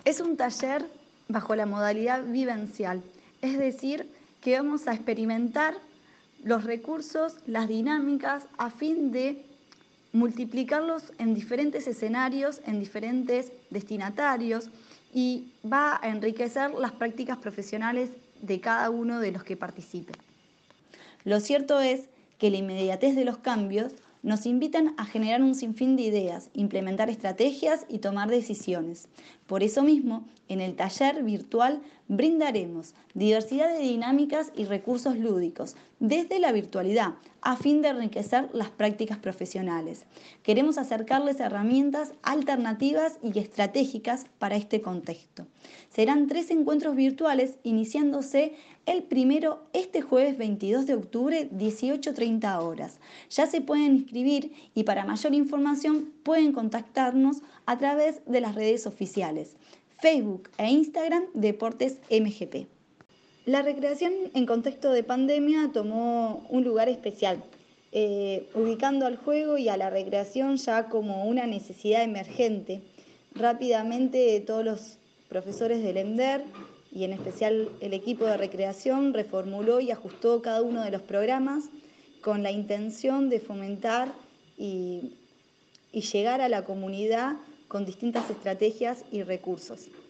Es un taller bajo la modalidad vivencial, es decir, que vamos a experimentar los recursos, las dinámicas, a fin de multiplicarlos en diferentes escenarios, en diferentes destinatarios, y va a enriquecer las prácticas profesionales de cada uno de los que participen. Lo cierto es que la inmediatez de los cambios nos invitan a generar un sinfín de ideas, implementar estrategias y tomar decisiones. Por eso mismo, en el taller virtual brindaremos diversidad de dinámicas y recursos lúdicos desde la virtualidad, a fin de enriquecer las prácticas profesionales. Queremos acercarles herramientas alternativas y estratégicas para este contexto. Serán 3 encuentros virtuales iniciándose el primero este jueves 22 de octubre, 18:30 horas. Ya se pueden inscribir y para mayor información pueden contactarnos a través de las redes oficiales, Facebook e Instagram Deportes MGP. La recreación en contexto de pandemia tomó un lugar especial, ubicando al juego y a la recreación ya como una necesidad emergente. Rápidamente todos los profesores del ENDER y en especial el equipo de recreación reformuló y ajustó cada uno de los programas con la intención de fomentar y llegar a la comunidad con distintas estrategias y recursos.